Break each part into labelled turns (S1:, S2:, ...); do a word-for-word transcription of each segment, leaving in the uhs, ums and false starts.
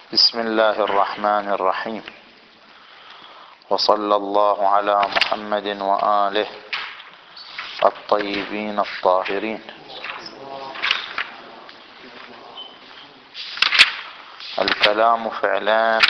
S1: بسم الله الرحمن الرحيم، وصلى الله على محمد وآله الطيبين الطاهرين. الكلام فعلا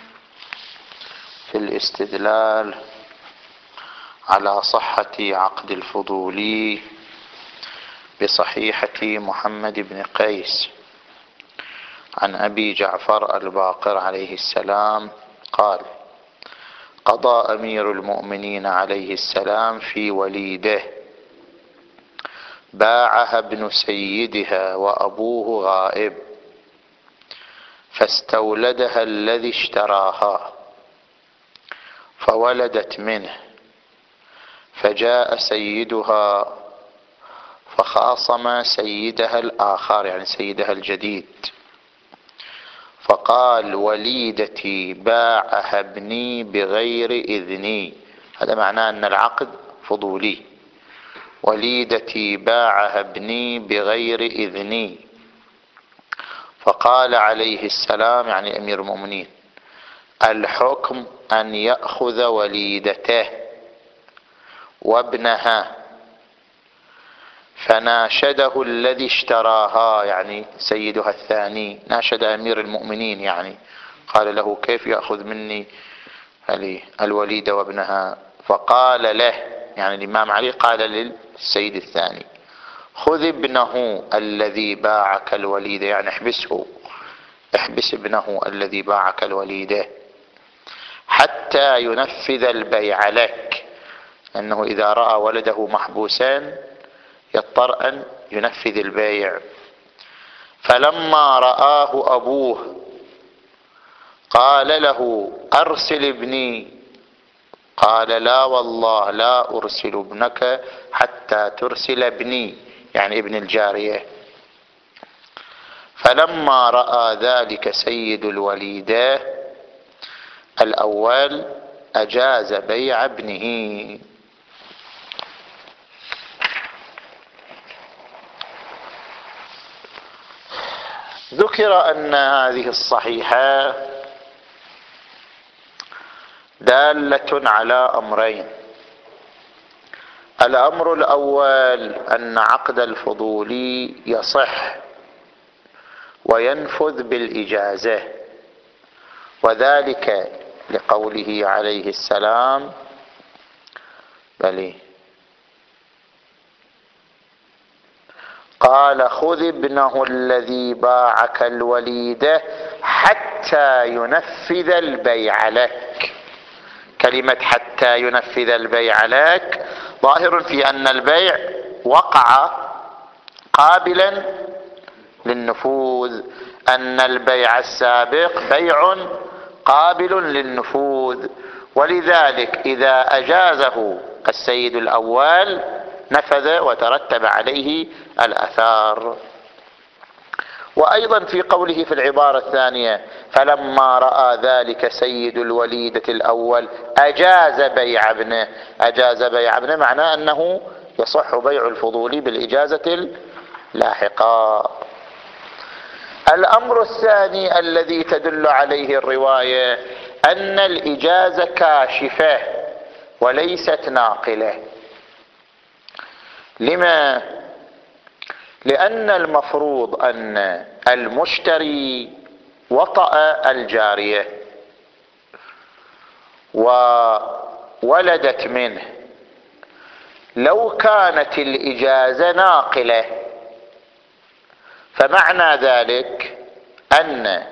S1: في الاستدلال على صحة عقد الفضولي بصحيحة محمد بن قيس عن أبي جعفر الباقر عليه السلام قال: قضى أمير المؤمنين عليه السلام في وليده باعها ابن سيدها وأبوه غائب، فاستولدها الذي اشتراها فولدت منه، فجاء سيدها فخاصم سيدها الآخر يعني سيدها الجديد، فقال: وليدتي باعها ابني بغير إذني. هذا معناه أن العقد فضولي. وليدتي باعها ابني بغير إذني. فقال عليه السلام يعني أمير المؤمنين: الحكم أن يأخذ وليدته وابنها. فناشده الذي اشتراها يعني سيدها الثاني، ناشد أمير المؤمنين يعني قال له: كيف يأخذ مني الوليد وابنها؟ فقال له يعني الإمام علي قال للسيد الثاني: خذ ابنه الذي باعك الوليد، يعني احبسه، احبس ابنه الذي باعك الوليد حتى ينفذ البيع لك، أنه إذا رأى ولده محبوسا يضطر أن ينفذ البيع. فلما رآه أبوه قال له: أرسل ابني. قال: لا والله لا أرسل ابنك حتى ترسل ابني يعني ابن الجارية. فلما رأى ذلك سيد الوليدة الأول أجاز بيع ابنه. ذكر أن هذه الصحيحة دالة على أمرين. الأمر الأول أن عقد الفضولي يصح وينفذ بالإجازة، وذلك لقوله عليه السلام: بلي قال: خذ ابنه الذي باعك الوليدة حتى ينفذ البيع لك. كلمة حتى ينفذ البيع لك ظاهر في أن البيع وقع قابلا للنفوذ، أن البيع السابق بيع قابل للنفوذ، ولذلك إذا أجازه السيد الأول نفذ وترتب عليه الأثار. وأيضا في قوله في العبارة الثانية: فلما رأى ذلك سيد الوليدة الأول أجاز بيع ابنه. أجاز بيع ابنه معناه أنه يصح بيع الفضولي بالإجازة اللاحقة. الأمر الثاني الذي تدل عليه الرواية أن الإجازة كاشفة وليست ناقلة. لما؟ لأن المفروض أن المشتري وطأ الجارية وولدت منه. لو كانت الإجازة ناقلة فمعنى ذلك أن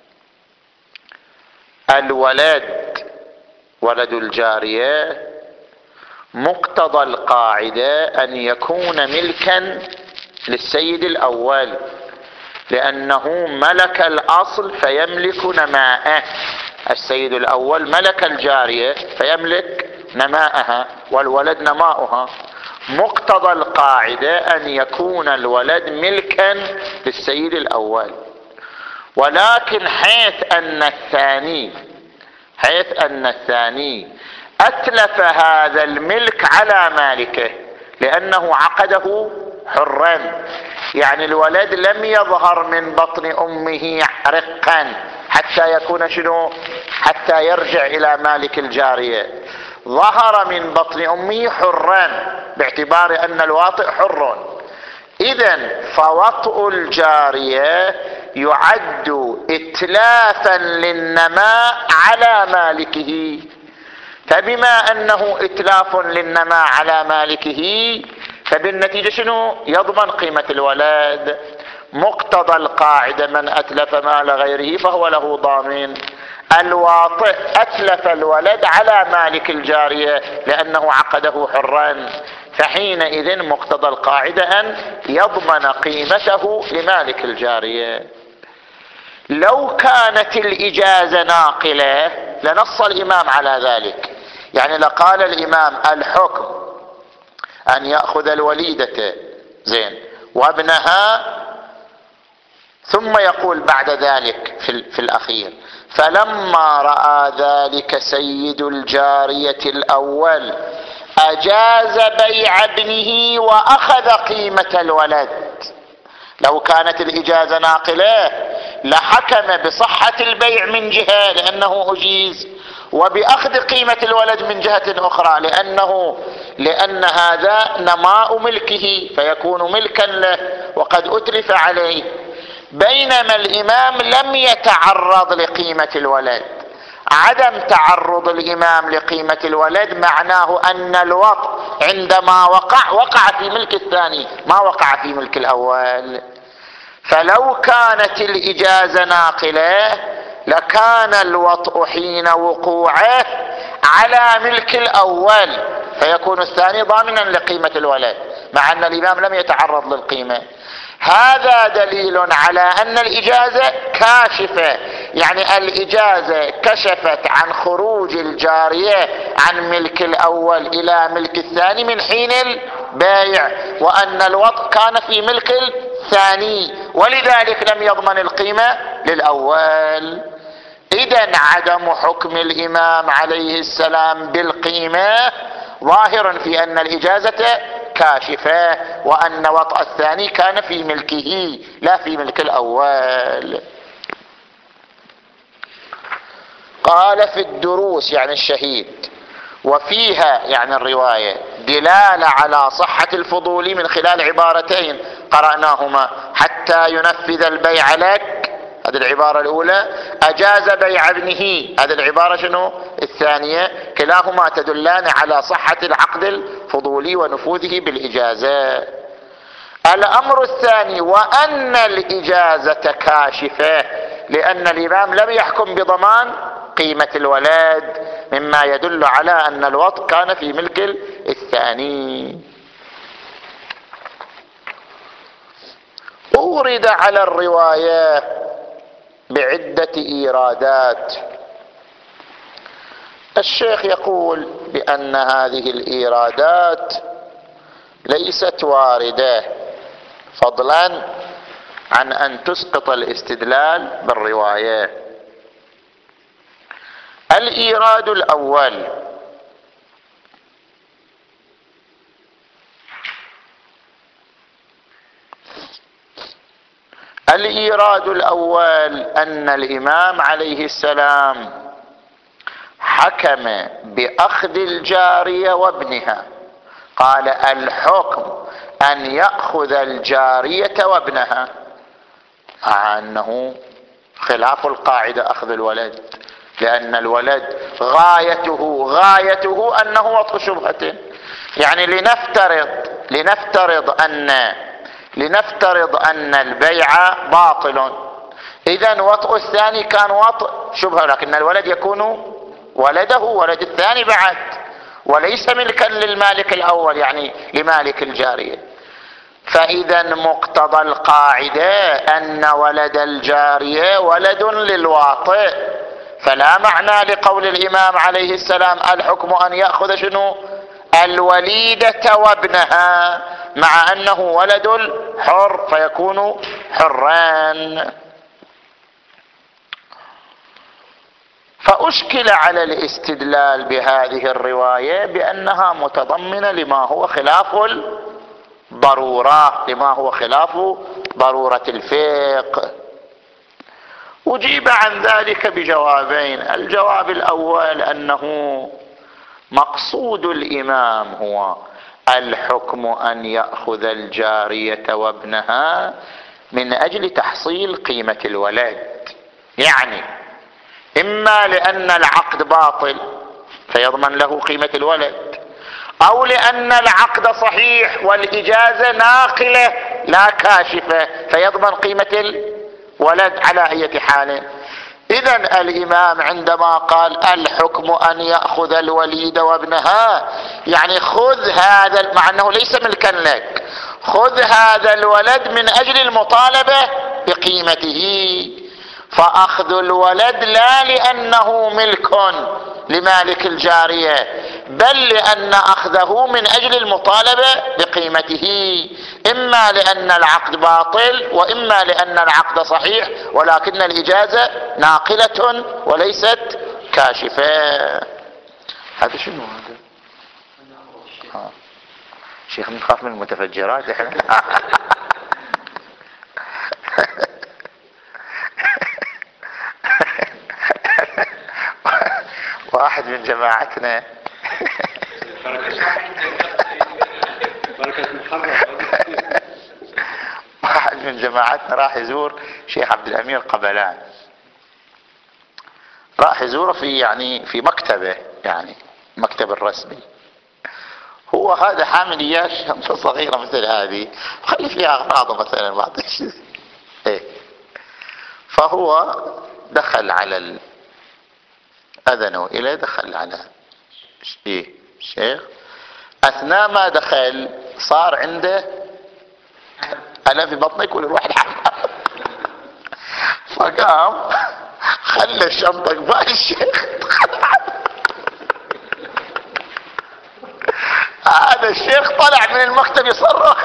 S1: الولد ولد الجارية مقتضى القاعدة أن يكون ملكا للسيد الأول، لأنه ملك الأصل فيملك نماءه. السيد الأول ملك الجارية فيملك نماءها والولد نماؤها. مقتضى القاعدة أن يكون الولد ملكا للسيد الأول، ولكن حيث أن الثاني حيث أن الثاني أتلف هذا الملك على مالكه لأنه عقده حرا، يعني الولد لم يظهر من بطن أمه رقا حتى يكون شنو؟ حتى يرجع إلى مالك الجارية. ظهر من بطن أمه حرا باعتبار أن الواطئ حر، إذن فوطء الجارية يعد إتلافا للنماء على مالكه، فبما أنه إتلاف للنماء على مالكه فبالنتيجة شنو؟ يضمن قيمة الولد. مقتضى القاعدة من أتلف مال غيره فهو له ضامن. الواطئ أتلف الولد على مالك الجارية لأنه عقده حرا، فحينئذ مقتضى القاعدة أن يضمن قيمته لمالك الجارية. لو كانت الإجازة ناقلة لنص الإمام على ذلك، يعني لقال الإمام الحكم أن يأخذ الوليدة زين وابنها، ثم يقول بعد ذلك في, في الأخير فلما رأى ذلك سيد الجارية الأول أجاز بيع ابنه وأخذ قيمة الولد. لو كانت الإجازة ناقلة لحكم بصحة البيع من جهة لأنه أجيز، وبأخذ قيمة الولد من جهة أخرى لأنه لأن هذا نماء ملكه فيكون ملكا له وقد أتلف عليه. بينما الإمام لم يتعرض لقيمة الولد. عدم تعرض الإمام لقيمة الولد معناه أن الوطء عندما وقع وقع في ملك الثاني ما وقع في ملك الأول. فلو كانت الإجازة ناقلة لكان الوطء حين وقوعه على ملك الأول فيكون الثاني ضامنا لقيمة الولد، مع أن الإمام لم يتعرض للقيمة. هذا دليل على أن الإجازة كاشفة، يعني الإجازة كشفت عن خروج الجارية عن ملك الأول إلى ملك الثاني من حين البيع، وأن الوطء كان في ملك الثاني ولذلك لم يضمن القيمة للأول. إذن عدم حكم الإمام عليه السلام بالقيمة ظاهر في أن الإجازة كاشفة وأن وطأ الثاني كان في ملكه لا في ملك الأول. قال في الدروس يعني الشهيد وفيها يعني الرواية دلالة على صحة الفضول من خلال عبارتين قرأناهما: حتى ينفذ البيع لك، هذه العبارة الأولى، أجاز بيع ابنه، هذه العبارة شنو الثانية، كلاهما تدلان على صحة العقد الفضولي ونفوذه بالإجازة. الأمر الثاني وأن الإجازة كاشفة، لأن الإمام لم يحكم بضمان قيمة الولد مما يدل على أن الوطء كان في ملك الثاني. أورد على الرواية بعدة إيرادات. الشيخ يقول بأن هذه الإيرادات ليست واردة فضلا عن أن تسقط الاستدلال بالرواية. الإيراد الأول: الإيراد الأول أن الإمام عليه السلام حكم بأخذ الجارية وابنها، قال الحكم أن يأخذ الجارية وابنها، مع أنه خلاف القاعدة أخذ الولد، لأن الولد غايته غايته أنه وطء شبهة. يعني لنفترض لنفترض أن لنفترض أن البيع باطل، إذن وطء الثاني كان وطء شبهة، لكن الولد يكون ولده ولد الثاني بعد وليس ملكا للمالك الأول يعني لمالك الجارية. فإذا مقتضى القاعدة أن ولد الجارية ولد للواطئ، فلا معنى لقول الإمام عليه السلام الحكم أن يأخذ شنو الوليدة وابنها، مع أنه ولد الحر فيكون حران. فأشكل على الاستدلال بهذه الرواية بأنها متضمنة لما هو خلاف الضرورة، لما هو خلاف ضرورة الفقه. أجيب عن ذلك بجوابين. الجواب الأول أنه مقصود الإمام هو الحكم أن يأخذ الجارية وابنها من أجل تحصيل قيمة الولد، يعني إما لأن العقد باطل فيضمن له قيمة الولد، أو لأن العقد صحيح والإجازة ناقلة لا كاشفة فيضمن قيمة الولد على أي حال. إذن الإمام عندما قال الحكم أن يأخذ الوليد وابنها، يعني خذ هذا، مع أنه ليس ملكا لك، خذ هذا الولد من أجل المطالبة بقيمته. فأخذ الولد لا لأنه ملك لمالك الجارية، بل لأن أخذه من أجل المطالبة بقيمته، إما لأن العقد باطل وإما لأن العقد صحيح ولكن الإجازة ناقلة وليست كاشفة. هذا شنو هذا؟ آه. شيخ نخاف من المتفجرات احنا. واحد من جماعتنا واحد من جماعتنا راح يزور شيخ عبد الأمير قبلان، راح يزوره في يعني في مكتبه، يعني مكتب الرسمي. هو هذا حامل اياه شنطه صغيره مثل هذه خلي فيها اغراضه مثلا بعض الشيء. ايه فهو دخل على اذنه اليه، دخل على ايه الشيخ. اثناء ما دخل صار عنده انا في بطني كل الواحد حمام، فقام خلى الشنطه قبال الشيخ. هذا الشيخ طلع من المكتب يصرخ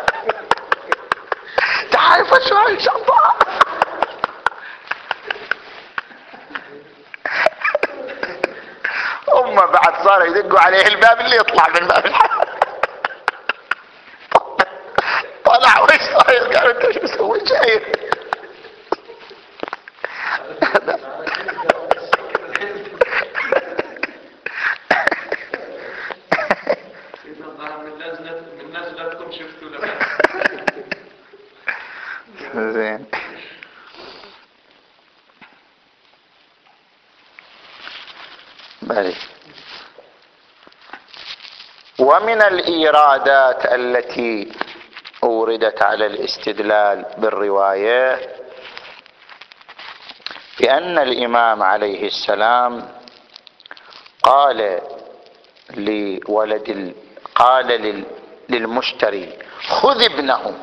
S1: تعال فتش هاي الشنطة. هم بعد صاروا يدقوا عليه الباب اللي يطلع من باب الحمام. طلع وش صاير؟ قال انت شو سويت شايف؟ زين. بلي. ومن الإيرادات التي أوردت على الاستدلال بالرواية بأن الإمام عليه السلام قال لولد قال للمشتري خذ ابنه،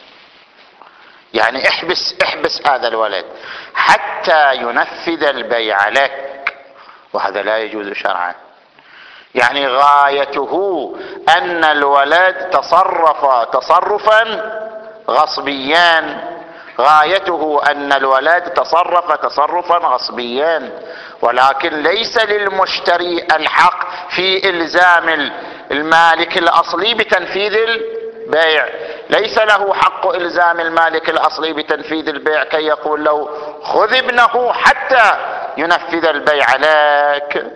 S1: يعني احبس احبس هذا الولد حتى ينفذ البيع لك، وهذا لا يجوز شرعا. يعني غايته ان الولد تصرف تصرفا غصبيا، غايته ان الولد تصرف تصرفا غصبيا، ولكن ليس للمشتري الحق في الزام المالك الاصلي بتنفيذ البيع. ليس له حق الزام المالك الاصلي بتنفيذ البيع كي يقول له خذ ابنه حتى ينفذ البيع لك.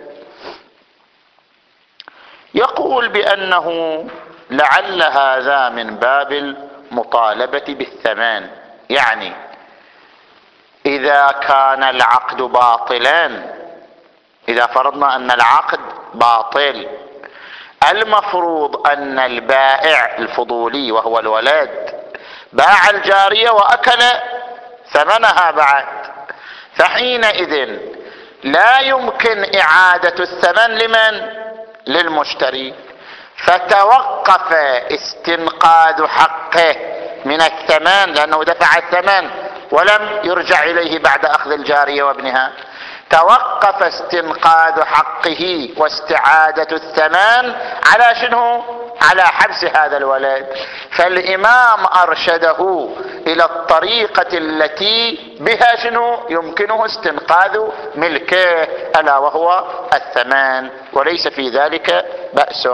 S1: يقول بانه لعل هذا من باب المطالبة بالثمن، يعني اذا كان العقد باطلا، اذا فرضنا ان العقد باطل، المفروض ان البائع الفضولي وهو الولد باع الجارية واكل ثمنها بعد، فحينئذ لا يمكن اعادة الثمن لمن؟ للمشتري، فتوقف استنقاذ حقه من الثمن لانه دفع الثمن ولم يرجع اليه بعد اخذ الجارية وابنها، توقف استنقاذ حقه واستعادة الثمن على شنو؟ على حبس هذا الولد. فالإمام أرشده إلى الطريقة التي بها شنو؟ يمكنه استنقاذ ملكه ألا وهو الثمن، وليس في ذلك بأس.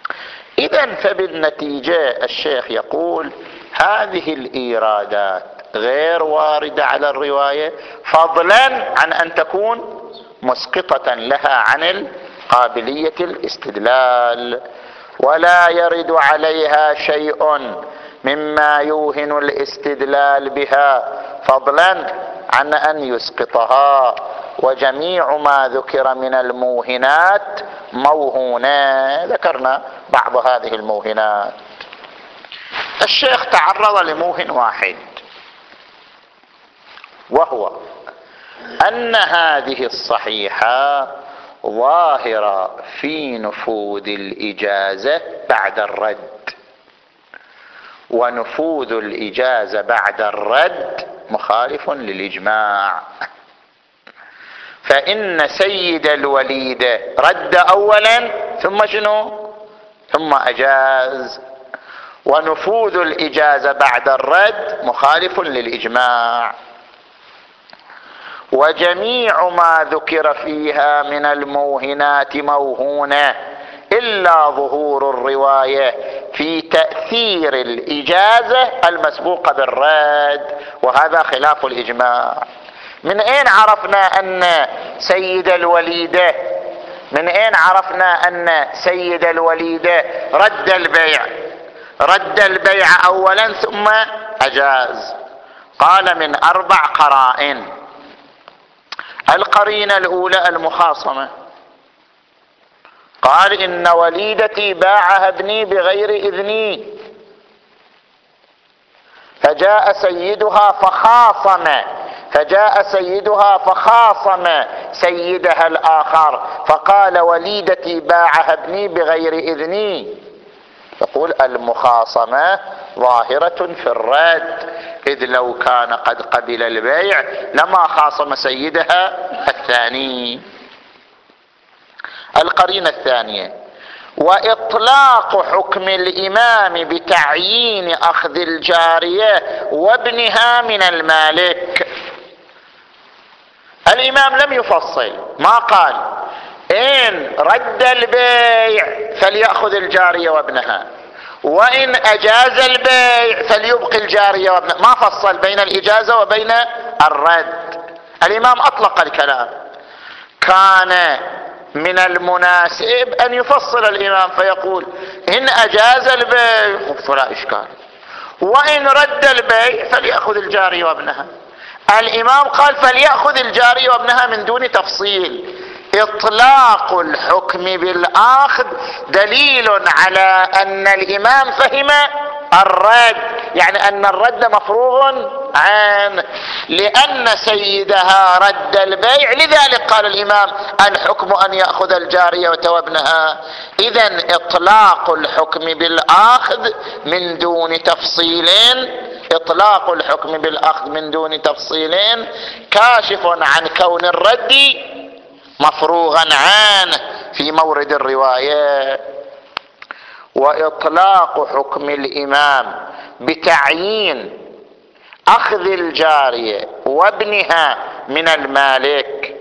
S1: إذن فبالنتيجة الشيخ يقول هذه الإيرادات غير واردة على الرواية، فضلا عن أن تكون مسقطة لها عن القابلية الاستدلال، ولا يرد عليها شيء مما يوهن الاستدلال بها فضلا عن أن يسقطها، وجميع ما ذكر من الموهنات موهونة. ذكرنا بعض هذه الموهنات. الشيخ تعرض لموهن واحد، وهو أن هذه الصحيحة ظاهرة في نفوذ الإجازة بعد الرد، ونفوذ الإجازة بعد الرد مخالف للإجماع، فإن سيد الوليد رد أولا ثم شنو؟ ثم أجاز، ونفوذ الإجازة بعد الرد مخالف للإجماع. وجميع ما ذكر فيها من الموهنات موهونة إلا ظهور الرواية في تأثير الإجازة المسبوقة بالرد، وهذا خلاف الإجماع. من أين عرفنا أن سيد الوليدة من أين عرفنا أن سيد الوليدة رد البيع رد البيع أولا ثم أجاز؟ قال من أربع قرائن. القرينة الأولى المخاصمة، قال إن وليدتي باعها ابني بغير إذني، فجاء سيدها فخاصم فجاء سيدها فخاصم سيدها الآخر فقال وليدتي باعها ابني بغير إذني. يقول المخاصمة ظاهرة في الرد، إذ لو كان قد قبل البيع لما خاصم سيدها الثاني. القرينة الثانية، وإطلاق حكم الإمام بتعيين أخذ الجارية وابنها من المالك. الإمام لم يفصل، ما قال إن رد البيع فليأخذ الجارية وابنها، وإن أجاز البيع فليبقي الجارية وابنها، ما فصل بين الإجازة وبين الرد. الإمام أطلق الكلام. كان من المناسب أن يفصل الإمام فيقول إن أجاز البيع فلا إشكال، وإن رد البيع فليأخذ الجارية وابنها. الإمام قال فليأخذ الجارية وابنها من دون تفصيل. إطلاق الحكم بالآخذ دليل على أن الإمام فهم الرد، يعني أن الرد مفروغ عنه، لأن سيدها رد البيع، لذلك قال الإمام الحكم أن يأخذ الجارية وابنها. إذن إطلاق الحكم بالآخذ من دون تفصيل إطلاق الحكم بالأخذ من دون تفصيل كاشف عن كون الرد مفروغا عنه في مورد الرواية. وإطلاق حكم الإمام بتعيين أخذ الجارية وابنها من المالك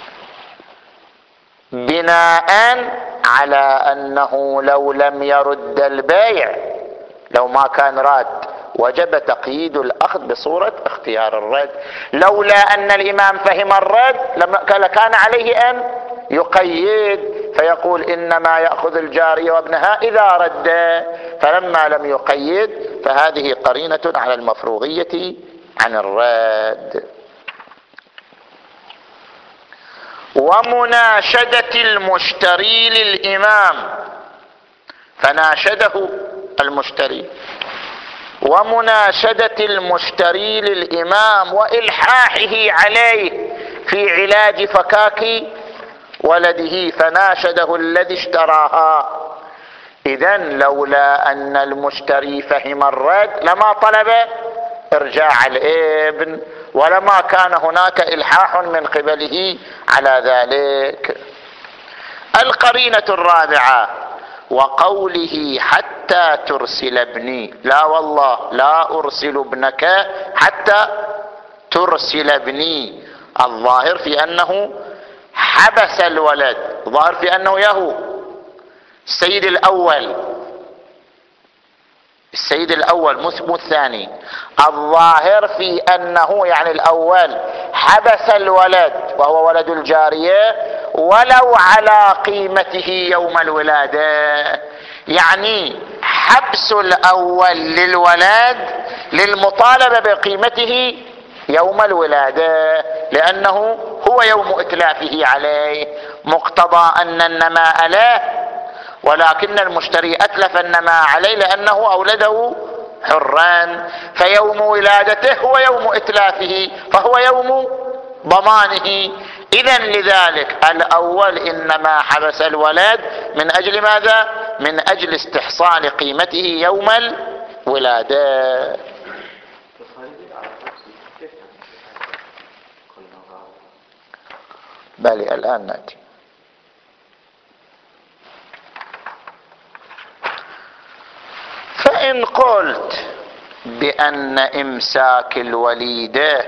S1: بناء على أنه لو لم يرد البيع، لو ما كان راد، وجب تقييد الأخذ بصورة اختيار الرد. لولا أن الإمام فهم الرد لكان عليه أن يقيد فيقول إنما يأخذ الجارية وابنها إذا رد، فلما لم يقيد فهذه قرينة على المفروغية عن الرد. ومناشدة المشتري للإمام، فناشده المشتري، ومناشدة المشتري للإمام وإلحاحه عليه في علاج فكاك ولده، فناشده الذي اشتراها. إذن لولا أن المشتري فهم الرد لما طلب إرجاع الابن، ولما كان هناك إلحاح من قبله على ذلك. القرينة الرابعة، وقوله حتى ترسل ابني، لا والله لا أرسل ابنك حتى ترسل ابني. الظاهر في أنه حبس الولد، ظاهر في أنه يهو السيد الأول السيد الأول مو الثاني. الظاهر في أنه يعني الأول حبس الولد وهو ولد الجارية ولو على قيمته يوم الولادة، يعني حبس الأول للولد للمطالبة بقيمته يوم الولادة، لأنه هو يوم إتلافه عليه، مقتضى أن النماء له، ولكن المشتري أتلف النماء عليه لأنه أولده حرا، فيوم ولادته هو يوم إتلافه، فهو يوم ضمانه. إذن لذلك الأول إنما حبس الولد من أجل ماذا؟ من أجل استحصال قيمته يوم الولادة. بلى الآن نأتي. فإن قلت بأن إمساك الوليدة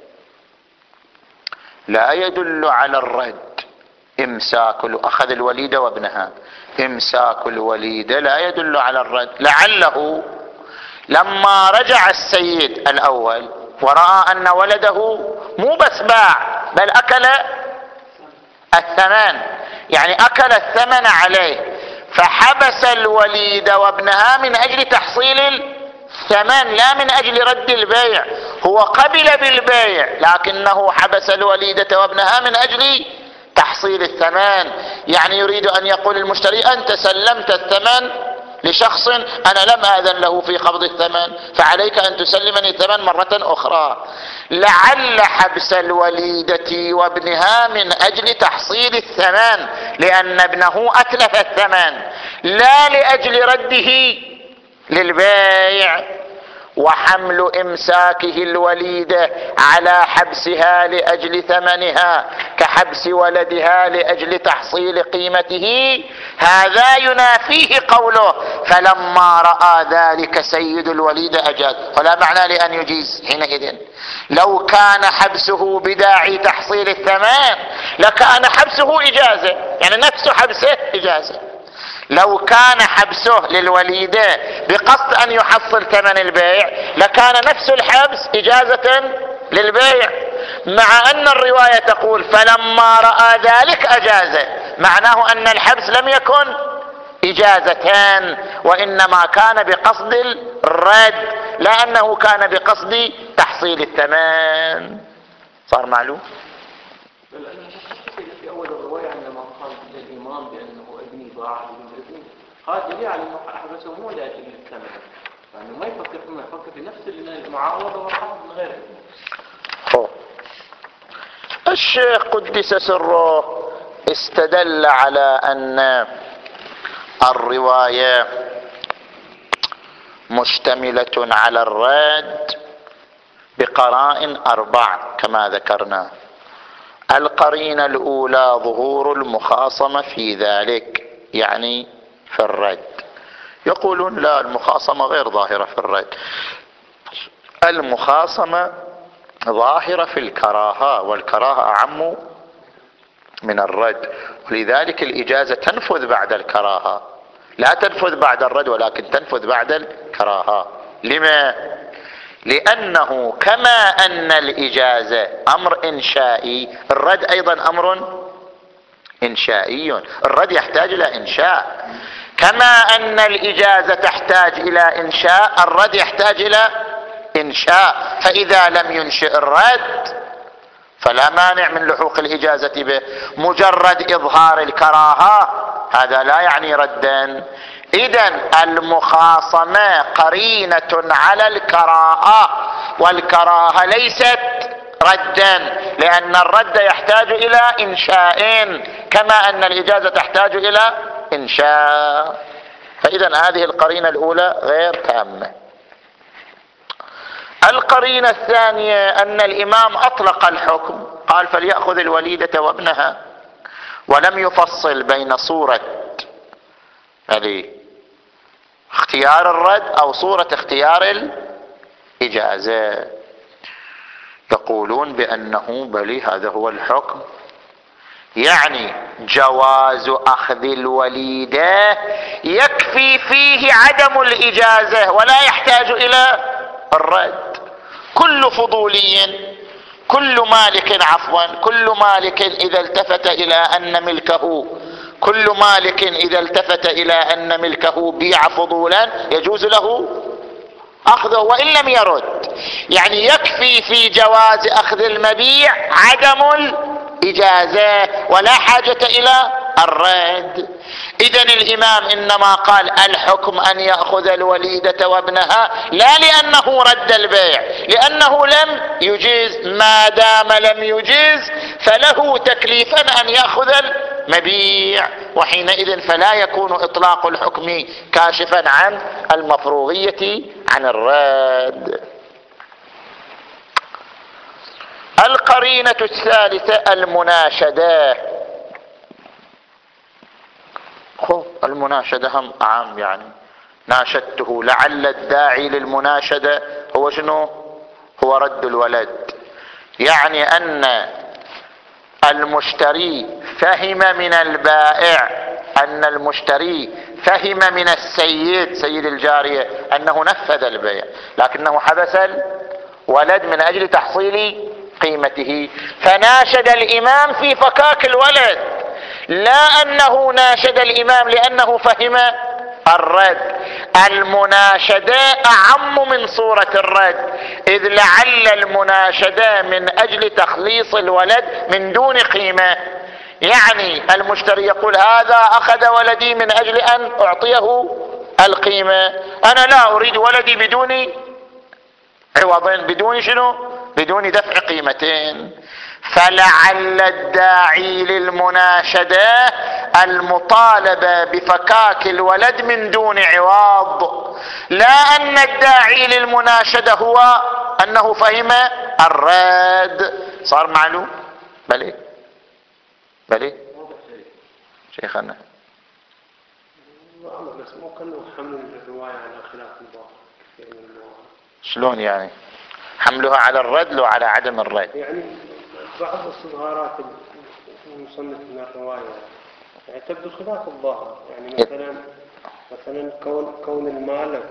S1: لا يدل على الرد، إمساك أخذ الوليدة وابنها، إمساك الوليدة لا يدل على الرد، لعله لما رجع السيد الأول ورأى أن ولده مو بس باع بل أكل الثمن، يعني أكل الثمن عليه، فحبس الوليد وابنها من أجل تحصيل الثمن لا من أجل رد البيع. هو قبل بالبيع لكنه حبس الوليدة وابنها من أجل تحصيل الثمن، يعني يريد أن يقول المشتري أنت سلمت الثمن لشخص أنا لم آذن له في قبض الثمن، فعليك أن تسلمني الثمن مرة أخرى. لعل حبس الوليدة وابنها من أجل تحصيل الثمن لأن ابنه أتلف الثمن، لا لأجل رده للبيع. وحمل إمساكه الوليدة على حبسها لأجل ثمنها كحبس ولدها لأجل تحصيل قيمته، هذا ينافيه قوله فلما رأى ذلك سيد الوليدة أجاز، ولا معنى لأن يجيز حينئذ. لو كان حبسه بداعي تحصيل الثمن لكان حبسه إجازة، يعني نفس حبسه إجازة. لو كان حبسه للوليدة بقصد أن يحصل ثمن البيع لكان نفس الحبس إجازة للبيع، مع أن الرواية تقول فلما رأى ذلك أجازه، معناه أن الحبس لم يكن إجازتان وإنما كان بقصد الرد لا أنه كان بقصد تحصيل الثمن. صار معلوم؟
S2: في أول الرواية عندما قال الإمام بأنه ابني ضاع قال دليل على أنه حبسه مو لأجل الثمن، يعني ما يفكر فيما يفكر في نفس المعاوضة والحفظ من غير ابنه.
S1: الشيخ قدس سره استدل على أن الرواية مشتملة على الرد بقرائن أربع كما ذكرنا. القرينة الأولى ظهور المخاصمة في ذلك، يعني في الرد. يقولون لا، المخاصمة غير ظاهرة في الرد، المخاصمة ظاهرة في الكراهة، والكراهة أعم من الرد، ولذلك الإجازة تنفذ بعد الكراهة، لا تنفذ بعد الرد ولكن تنفذ بعد الكراهة. لما؟ لأنه كما أن الإجازة أمر إنشائي، الرد أيضا أمر إنشائي، الرد يحتاج إلى إنشاء. كما أن الإجازة تحتاج إلى إنشاء، الرد يحتاج إلى إنشاء، فإذا لم ينشئ الرد فلا مانع من لحوق الإجازة به. مجرد إظهار الكراهة هذا لا يعني ردا. إذن المخاصمة قرينة على الكراهة، والكراهة ليست ردا، لأن الرد يحتاج إلى إنشاء كما أن الإجازة تحتاج إلى إنشاء. فإذن هذه القرينة الأولى غير تامة. القرينة الثانية أن الإمام أطلق الحكم، قال فليأخذ الوليدة وابنها، ولم يفصل بين صورة يعني اختيار الرد أو صورة اختيار الإجازة. يقولون بأنه بلي هذا هو الحكم، يعني جواز أخذ الوليدة يكفي فيه عدم الإجازة ولا يحتاج إلى الرد. كل فضولي، كل مالك عفوا كل مالك إذا التفت إلى أن ملكه كل مالك إذا التفت إلى أن ملكه بيع فضولا يجوز له أخذه وإن لم يرد. يعني يكفي في جواز أخذ المبيع عدم الإجازة ولا حاجة إلى الرد. إذن الإمام إنما قال الحكم أن يأخذ الوليدة وابنها لا لأنه رد البيع، لأنه لم يجيز. ما دام لم يجيز فله تكليفا أن يأخذ المبيع، وحينئذ فلا يكون إطلاق الحكم كاشفا عن المفروضية عن الرد. القرينة الثالثة المناشدة. خو المناشدة هم عام، يعني ناشدته، لعل الداعي للمناشدة هو شنو؟ هو رد الولد. يعني أن المشتري فهم من البائع، أن المشتري فهم من السيد سيد الجارية أنه نفذ البيع، لكنه حبس الولد من أجل تحصيل قيمته، فناشد الإمام في فكاك الولد، لا أنه ناشد الإمام لأنه فهم الرد. المناشدة أعم من صورة الرد، إذ لعل المناشدة من أجل تخليص الولد من دون قيمة. يعني المشتري يقول هذا أخذ ولدي من أجل أن أعطيه القيمة، أنا لا أريد ولدي بدون عوض، بدون شنو؟ بدون دفع قيمتين. فلعل الداعي للمناشدة المطالبة بفكاك الولد من دون عوض، لا أن الداعي للمناشدة هو أنه فهم الرد. صار معلوم؟ بلي بلي شيخنا
S3: بس ممكن حمل الرواية على خلاف الظاهر.
S1: شلون يعني حملها على الرد لو على عدم الرد؟
S3: يعني بعض الصغارات المصنف من الرواية يعني تبدو خلاف الظاهر. يعني مثلا مثلا كون كون المالك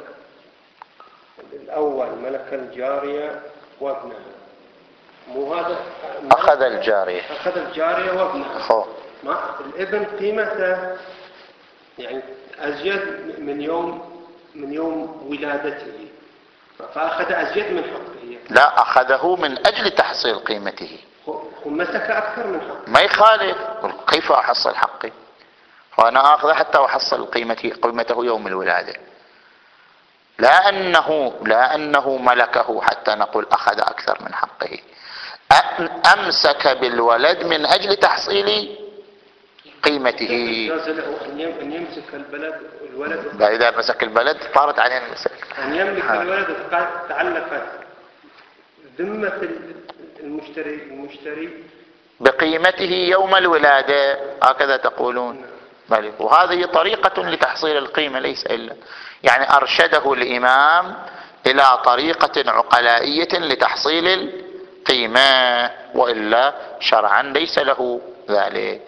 S3: الأول ملك الجارية وابنها، مو هذا
S1: أخذ الجارية
S3: أخذ الجارية وابنها.
S1: خو.
S3: ما الابن قيمته يعني أزيد من يوم من يوم ولادته، فأخذ أزيد من حقه.
S1: لا، أخذه من أجل تحصيل قيمته،
S3: ومسك أكثر من حقه.
S1: ما يخالف. كيف أحصل حقي وأنا آخذ حتى أحصل قيمته قيمته يوم الولادة؟ لا أنه لا أنه ملكه حتى نقول أخذ أكثر من حقه، أمسك بالولد من أجل تحصيل قيمته.
S3: أن يمسك البلد الولد،
S1: إذا مسك البلد طارت عليه المسك.
S3: أن يملك الولد تعلقت ذمة المشتري المشتري
S1: بقيمته يوم الولادة، هكذا تقولون. بل وهذه طريقة لتحصيل القيمة ليس إلا، يعني أرشده الإمام إلى طريقة عقلائية لتحصيل القيمة، وإلا شرعا ليس له ذلك.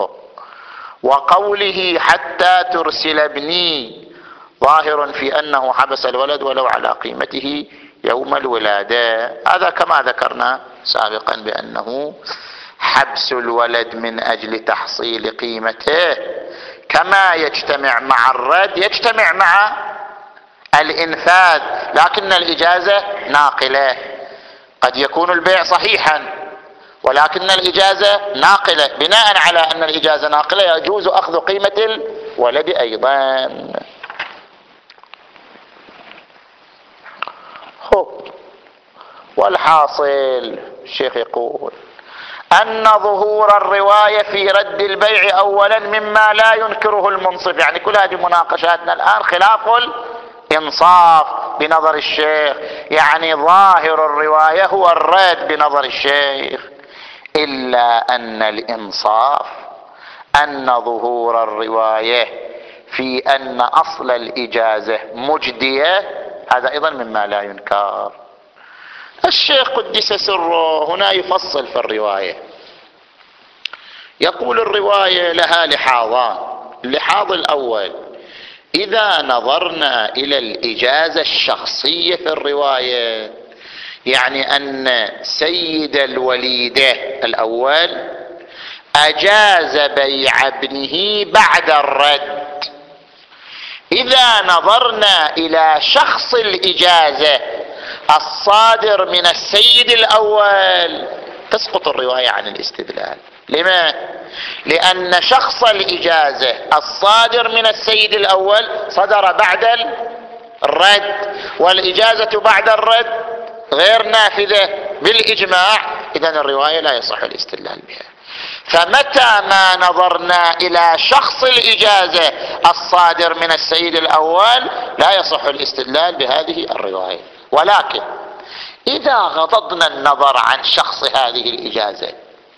S1: وقوله حتى ترسل ابني ظاهر في أنه حبس الولد ولو على قيمته يوم الولادة. هذا كما ذكرنا سابقا بأنه حبس الولد من أجل تحصيل قيمته كما يجتمع مع الرد يجتمع مع الإنفاذ، لكن الإجازة ناقلة. قد يكون البيع صحيحا ولكن الإجازة ناقلة، بناء على أن الإجازة ناقلة يجوز أخذ قيمة الولد أيضا. والحاصل الشيخ يقول أن ظهور الرواية في رد البيع أولا مما لا ينكره المنصف. يعني كل هذه مناقشاتنا الآن خلاف الإنصاف بنظر الشيخ، يعني ظاهر الرواية هو الرد بنظر الشيخ، إلا أن الإنصاف أن ظهور الرواية في أن أصل الإجازة مجدية هذا أيضا مما لا ينكر. الشيخ قدس سره هنا يفصل في الرواية، يقول الرواية لها لحاظان. اللحاظ الأول: إذا نظرنا إلى الإجازة الشخصية في الرواية، يعني أن سيد الوليدة الأول أجاز بيع ابنه بعد الرد. إذا نظرنا إلى شخص الإجازة الصادر من السيد الأول تسقط الرواية عن الاستدلال. لما؟ لأن شخص الإجازة الصادر من السيد الأول صدر بعد الرد، والإجازة بعد الرد غير نافذة بالإجماع، إذن الرواية لا يصح الاستدلال بها. فمتى ما نظرنا إلى شخص الإجازة الصادر من السيد الأول لا يصح الاستدلال بهذه الرواية. ولكن إذا غضضنا النظر عن شخص هذه الإجازة،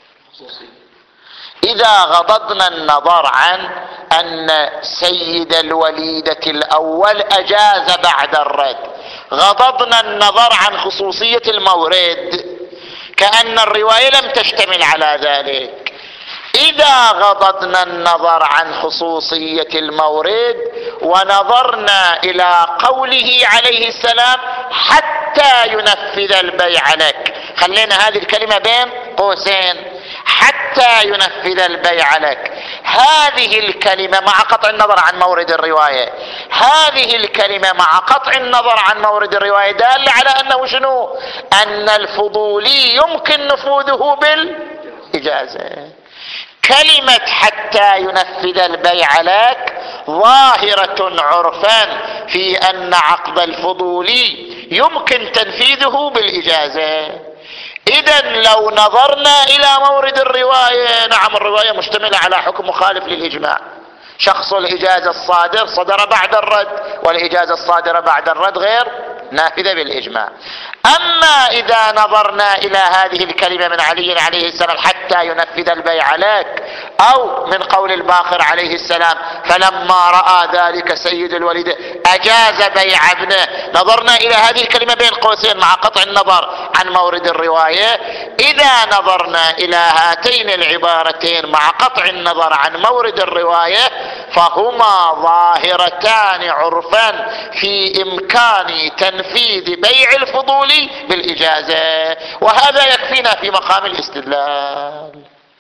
S1: إذا غضضنا النظر عن أن سيد الوليدة الأول أجاز بعد الرد، غضضنا النظر عن خصوصية المورد كأن الرواية لم تشتمل على ذلك. إذا غضضنا النظر عن خصوصية المورد ونظرنا إلى قوله عليه السلام حتى ينفذ البيع لك، خلينا هذه الكلمة بين قوسين، حتى ينفذ البيع لك، هذه الكلمة مع قطع النظر عن مورد الرواية، هذه الكلمة مع قطع النظر عن مورد الرواية دالة على أنه شنو؟ أن الفضولي يمكن نفوذه بالإجازة. كلمة حتى ينفذ البيع لك ظاهرة عرفا في أن عقد الفضولي يمكن تنفيذه بالإجازة. إذن لو نظرنا إلى مورد الرواية، نعم الرواية مشتملة على حكم مخالف للإجماع، شخص الإجازة الصادر صدر بعد الرد، والإجازة الصادرة بعد الرد غير نافذة بالإجماع. أما إذا نظرنا إلى هذه الكلمة من علي عليه السلام حتى ينفذ البيع لك، أو من قول الباقر عليه السلام فلما رأى ذلك سيد الوليد أجاز بيع ابنه، نظرنا إلى هذه الكلمة بين قوسين مع قطع النظر عن مورد الرواية. إذا نظرنا إلى هاتين العبارتين مع قطع النظر عن مورد الرواية فهما ظاهرتان عرفا في إمكان تنفيذ بيع الفضول بالإجازة، وهذا يكفينا في مقام الاستدلال.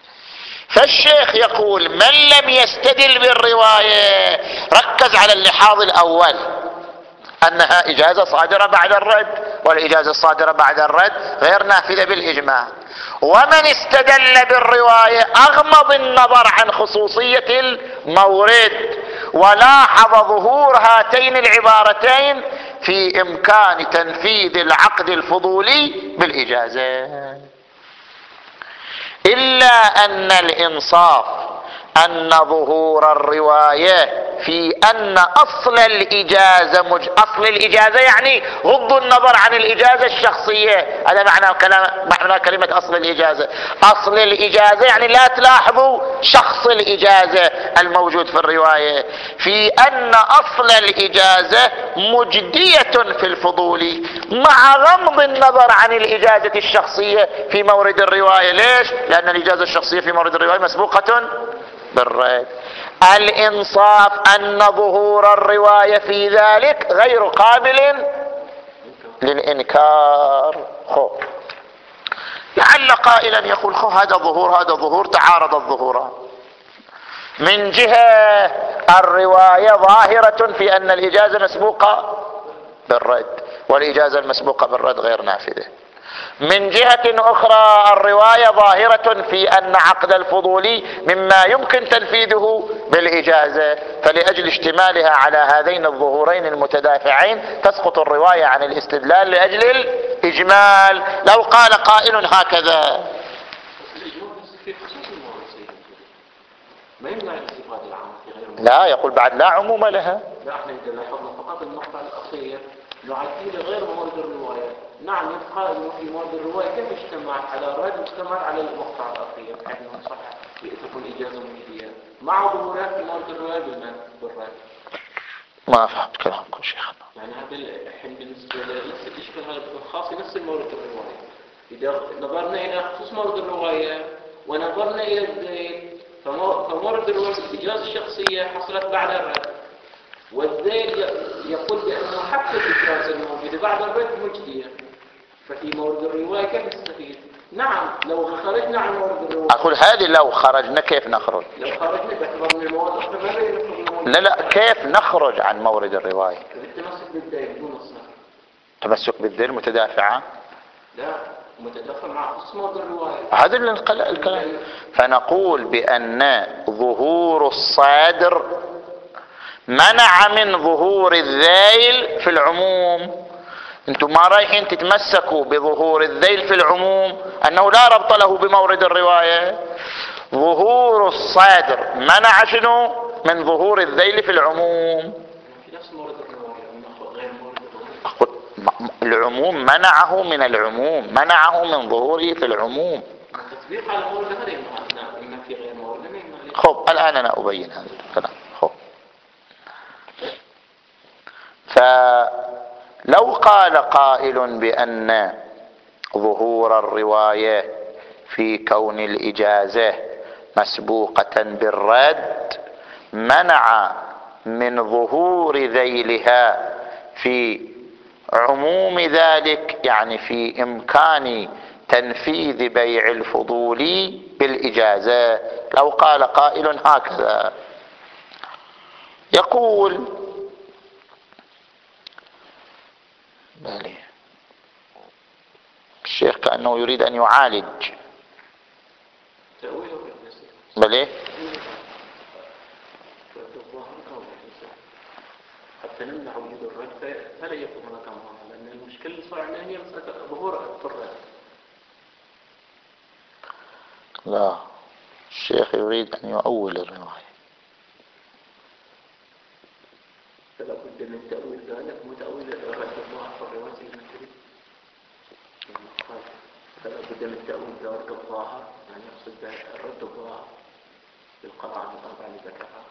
S1: فالشيخ يقول من لم يستدل بالرواية ركز على اللحاظ الأول أنها إجازة صادرة بعد الرد، والإجازة الصادرة بعد الرد غير نافذة بالإجماع. ومن استدل بالرواية أغمض النظر عن خصوصية المورد ولاحظ ظهور هاتين العبارتين في إمكان تنفيذ العقد الفضولي بالإجازة. إلا أن الإنصاف أن ظهور الرواية في أن أصل الإجازة مج... أصل الإجازة يعني غض النظر عن الإجازة الشخصية، هذا معنى كلام معنى كلمة أصل الإجازة. أصل الإجازة يعني لا تلاحظوا شخص الإجازة الموجود في الرواية، في أن أصل الإجازة مجدية في الفضول مع غض النظر عن الإجازة الشخصية في مورد الرواية. ليش؟ لأن الإجازة الشخصية في مورد الرواية مسبوقة بالرد. الإنصاف أن ظهور الرواية في ذلك غير قابل للإنكار. خو لعل قائلا يقول خو هذا ظهور هذا ظهور تعارض الظهوران. من جهة الرواية ظاهرة في أن الإجازة مسبوقة بالرد، والإجازة المسبوقة بالرد غير نافذة. من جهة أخرى الرواية ظاهرة في أن عقد الفضولي مما يمكن تنفيذه بالإجازة، فلأجل اشتمالها على هذين الظهورين المتدافعين تسقط الرواية عن الاستدلال لأجل الإجمال. لو قال قائل هكذا لا، يقول بعد لا عموم لها.
S2: لا، احنا إذا لاحظنا فقط المقطع الأخير نعديه غير مورد الرواية. نعم يبقى انه في مورد الرواية كيف اجتمعت على الرد واجتمعت على المقطع الأخير بحيث انه صح تكون إجازة مجدية مع ظهورات في مورد الرواية بالرد.
S1: ما فهمت كلامكم شيخنا.
S2: يعني هذا الحين بالنسبة لنفس الإشكال هذا الخاص نفس المورد الرواية. إذا نظرنا إلى خصوص مورد الرواية ونظرنا إلى الزيت فمورد الإجازة الشخصية حصلت بعد الرد، والذيل يقول بأنه حتى الإجازة الموجودة بعد الرد مجدية، ففي مورد الرواية كيف نستفيد؟ نعم لو خرجنا عن مورد الرواية.
S1: أقول هذه لو خرجنا كيف نخرج؟
S2: لو خرجنا باعتبار من المواد الأخرى ما بين.
S1: لا لا، كيف نخرج عن مورد الرواية؟
S2: التمسك بالدين دون الصحة.
S1: تمسك بالدين متدافعة؟
S2: لا، متدافع مع خص مورد الرواية.
S1: هذا الكلام. فنقول بأن ظهور الصادر منع من ظهور الذيل في العموم. انتم ما رايحين تتمسكوا بظهور الذيل في العموم انه لا ربط له بمورد الرواية. ظهور الصادر منع شنو من ظهور الذيل في العموم. العموم منعه من العموم، منعه من ظهوره في العموم. خب الآن أنا أبين هذا الكلام. خب فلو قال قائل بأن ظهور الرواية في كون الإجازة مسبوقة بالرد منع من ظهور ذيلها في عموم ذلك، يعني في إمكان تنفيذ بيع الفضولي بالإجازة. لو قال قائل هكذا يقول بلي الشيخ كأنه يريد أن يعالج. بلي
S2: حتى نمنع وجود الرد فلا يكون هناك معاملة، لأن المشكلة اللي صار عندنا هي مسألة ظهور الرد.
S1: لا، الشيخ يريد أن يؤول الرواية.
S2: فلا بد من تأويل ذلك، مو تأويل الرد الظاهر في الرواية المثلية. فلا بد من تأويل ذلك الظاهر، يعني يقصد الرد الظاهر بالقراءة الأربعة اللي ذكرها.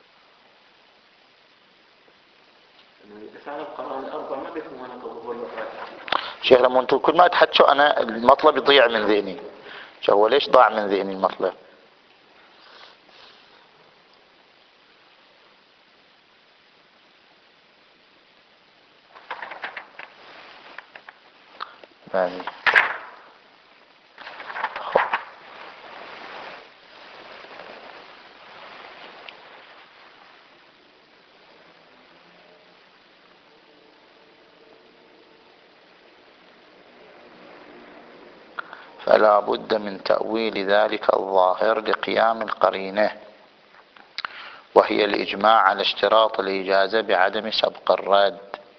S2: إذا فعل القرآن الأربع ما بيكون هناك ظهور للرد.
S1: شيخ لما انتم كل ما تحكوا أنا المطلب يضيع من ذهني. شو هو ليش ضاع من ذهني المطلب؟ يعني فلا بد من تأويل ذلك الظاهر لقيام القرينة، وهي الإجماع على اشتراط الإجازة بعدم سبق الرد.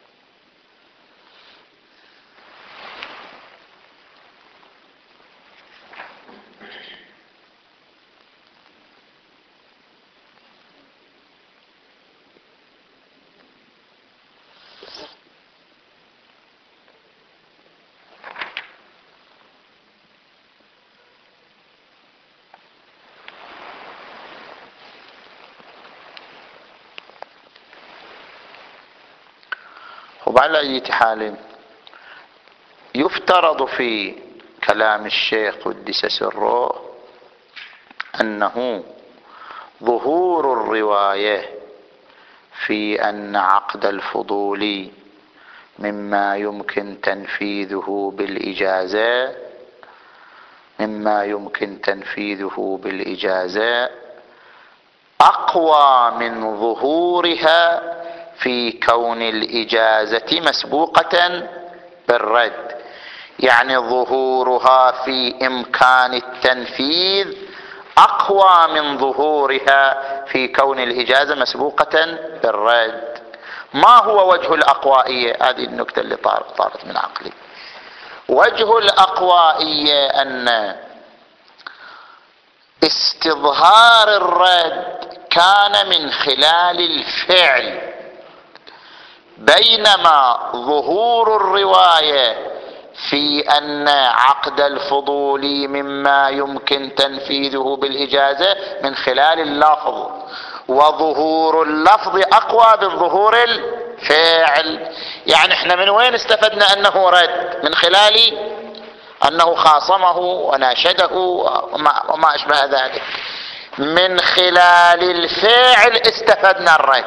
S1: وعلى أي حال يفترض في كلام الشيخ قدس سره أنه ظهور الرواية في أن عقد الفضول مما يمكن تنفيذه بالإجازة مما يمكن تنفيذه بالإجازة أقوى من ظهورها في كون الإجازة مسبوقة بالرد. يعني ظهورها في إمكان التنفيذ أقوى من ظهورها في كون الإجازة مسبوقة بالرد. ما هو وجه الأقوائية؟ هذه النكتة اللي طارت من عقلي. وجه الأقوائية أن استظهار الرد كان من خلال الفعل، بينما ظهور الرواية في أن عقد الفضول مما يمكن تنفيذه بالإجازة من خلال اللفظ، وظهور اللفظ أقوى من ظهور الفعل. يعني احنا من وين استفدنا أنه رد؟ من خلال أنه خاصمه وناشده وما, وما أشبه ذلك. من خلال الفعل استفدنا الرد،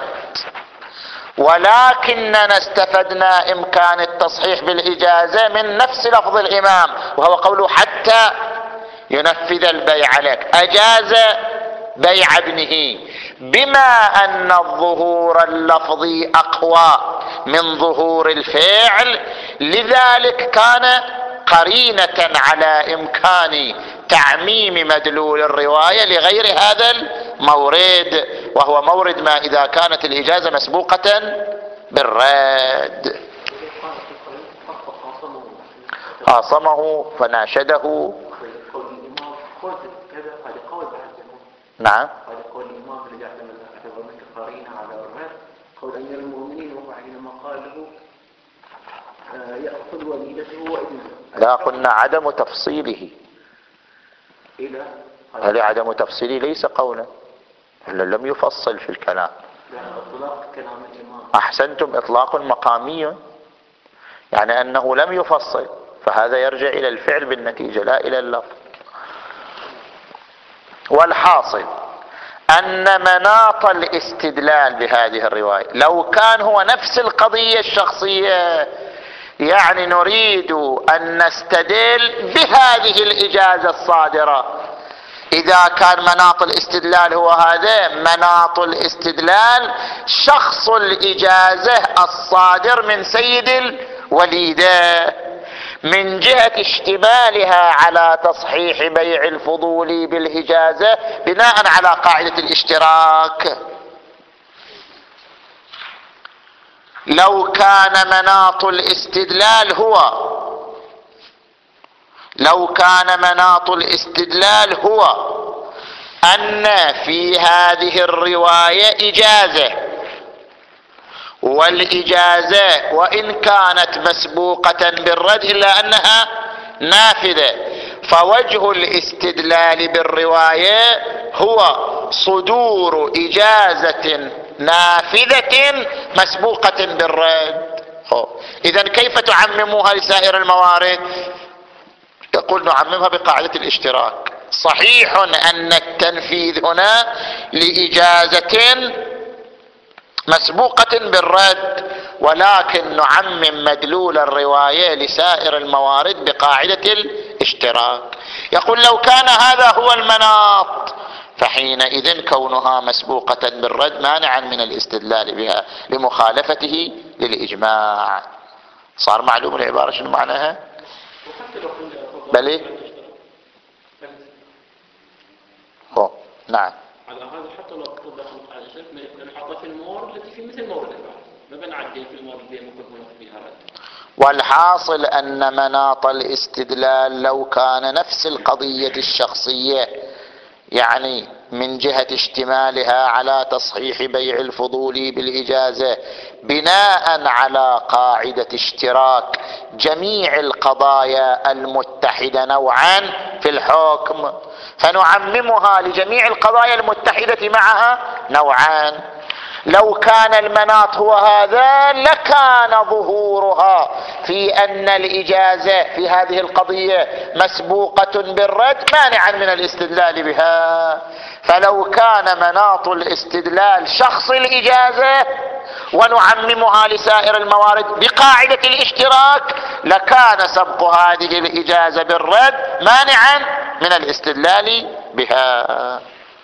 S1: ولكننا استفدنا إمكان التصحيح بالإجازة من نفس لفظ الإمام، وهو قوله حتى ينفذ البيع عليك، أجاز بيع ابنه، بما أن الظهور اللفظي أقوى من ظهور الفعل، لذلك كان قرينة على إمكان تعميم مدلول الرواية لغير هذا المورد، وهو مورد ما إذا كانت الإجازة مسبوقة بالرد. خاصمه فناشده. نعم.
S2: هذا قول الإمام الذي اعتبر منك قرينة على الرد، قول أمير المؤمنين وهو حينما قال له يأخذ وليدته وابنه.
S1: لا، قلنا عدم تفصيله.
S2: إلى
S1: هل عدم تفصيله ليس قولا، إلا لم يفصل في الكلام.
S2: إطلاق كلام الإمام.
S1: أحسنتم، إطلاق مقامي، يعني أنه لم يفصل، فهذا يرجع إلى الفعل بالنتيجة لا إلى اللفظ. والحاصل أن مناط الاستدلال بهذه الرواية لو كان هو نفس القضية الشخصية، يعني نريد أن نستدل بهذه الإجازة الصادرة، إذا كان مناط الاستدلال هو هذا، مناط الاستدلال شخص الإجازة الصادر من سيد الوليدة من جهة اشتمالها على تصحيح بيع الفضول بالإجازة بناء على قاعدة الاشتراك. لو كان مناط الاستدلال هو لو كان مناط الاستدلال هو أن في هذه الرواية إجازة، والإجازة وإن كانت مسبوقة بالرد إلا أنها نافذة، فوجه الاستدلال بالرواية هو صدور إجازة نافذة مسبوقة بالرد. إذن كيف تعمموها لسائر الموارد؟ يقول نعممها بقاعدة الاشتراك. صحيح أن التنفيذ هنا لإجازة مسبوقة بالرد، ولكن نعمم مدلول الرواية لسائر الموارد بقاعدة الاشتراك. يقول لو كان هذا هو المناط فحينئذ كونها مسبوقة بالرد مانعا من الاستدلال بها لمخالفته للإجماع. صار معلوم العبارة شنو معناها؟ بلي هو نعم.
S2: على هذا حتى لو طبق على شكل نحطه في الموارد التي في مثل مورد البحث، ما بنعدي في الموارد اللي ممكن هناك فيها رد.
S1: والحاصل أن مناط الاستدلال لو كان نفس القضية الشخصية، يعني من جهة اشتمالها على تصحيح بيع الفضول بالإجازة بناء على قاعدة اشتراك جميع القضايا المتحدة نوعا في الحكم، فنعممها لجميع القضايا المتحدة معها نوعان. لو كان المناط هو هذا لكان ظهورها في أن الإجازة في هذه القضية مسبوقة بالرد مانعا من الاستدلال بها. فلو كان مناط الاستدلال شخص الإجازة ونعممها لسائر الموارد بقاعدة الاشتراك لكان سبق هذه الإجازة بالرد مانعا من الاستدلال بها،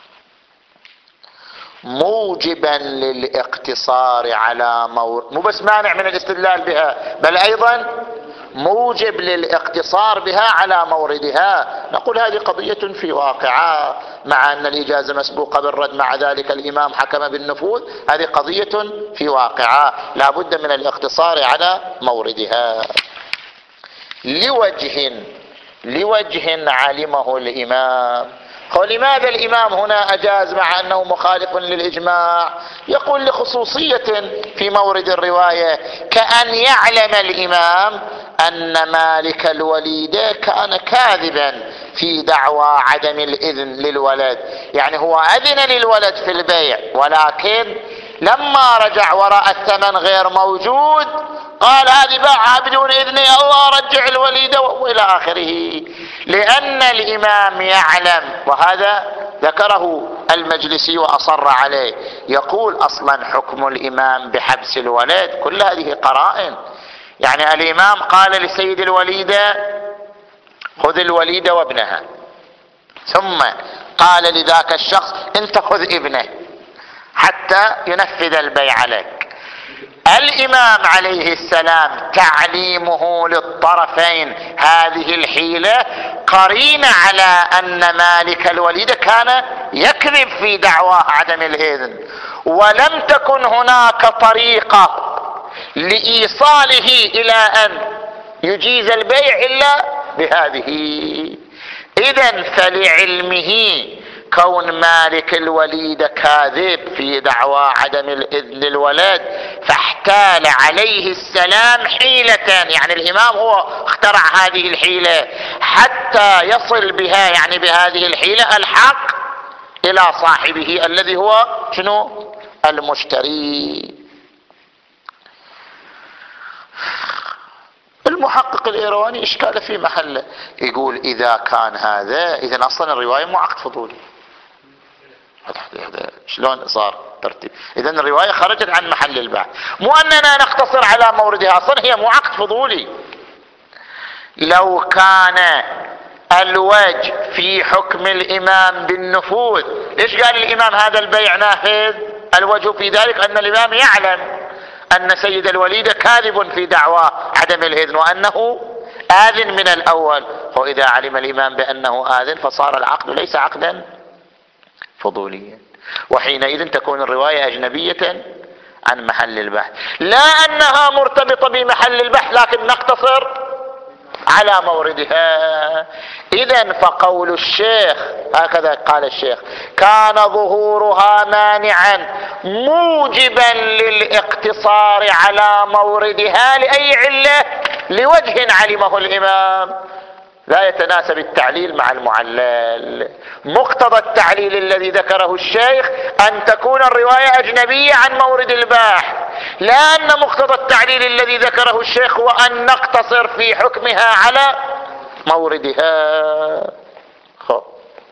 S1: موجبا للاقتصار على مورد، مو بس مانع من الاستدلال بها بل أيضا موجب للاقتصار بها على موردها. نقول هذه قضية في واقعة، مع أن الإجازة مسبوقة بالرد مع ذلك الإمام حكم بالنفوذ، هذه قضية في واقعة لا بد من الاقتصار على موردها لوجه لوجه علمه الإمام. ولماذا الإمام هنا أجاز مع أنه مخالف للإجماع؟ يقول لخصوصية في مورد الرواية، كأن يعلم الإمام أن مالك الوليدة كان كاذبا في دعوى عدم الإذن للولد، يعني هو أذن للولد في البيع ولكن لما رجع وراء الثمن غير موجود قال هذه باعها بدون إذني، الله رجع الوليدة وإلى آخره. لأن الإمام يعلم، وهذا ذكره المجلسي وأصر عليه. يقول أصلا حكم الإمام بحبس الولد، كل هذه قرائن. يعني الإمام قال لسيد الوليدة خذ الوليدة وابنها، ثم قال لذاك الشخص انت خذ ابنه حتى ينفذ البيع لك. الإمام عليه السلام تعليمه للطرفين هذه الحيلة قرين على أن مالك الوليدة كان يكذب في دعواه عدم الإذن، ولم تكن هناك طريقة لإيصاله إلى أن يجيز البيع إلا بهذه. إذن فلعلمه كون مالك الوليدة كاذب في دعوى عدم الإذن للولد، فاحتال عليه السلام حيلة، يعني الإمام هو اخترع هذه الحيلة حتى يصل بها، يعني بهذه الحيلة الحق إلى صاحبه الذي هو شنو؟ المشتري. المحقق الإيرواني إشكال في محله، يقول إذا كان هذا إذن أصلا الرواية مو عقد فضولي. شلون صار ترتيب؟ إذن الرواية خرجت عن محل البحث، مو أننا نقتصر على موردها، أصلا هي مو عقد فضولي. لو كان الوجه في حكم الإمام بالنفوذ، ليش قال الإمام هذا البيع نافذ؟ الوجه في ذلك أن الإمام يعلم أن سيد الوليدة كاذب في دعوى عدم الإذن وأنه آذن من الأول، وإذا علم الإمام بأنه آذن فصار العقد ليس عقدا فضوليا، وحينئذ تكون الرواية أجنبية عن محل البحث، لا أنها مرتبطة بمحل البحث لكن نقتصر على موردها. إذن فقول الشيخ هكذا قال الشيخ كان ظهورها مانعا موجبا للاقتصار على موردها لأي علة؟ لوجه علمه الإمام لا يتناسب التعليل مع المعلل. مقتضى التعليل الذي ذكره الشيخ أن تكون الرواية أجنبية عن مورد الباحث، لا أن مقتضى التعليل الذي ذكره الشيخ هو أن نقتصر في حكمها على موردها. خب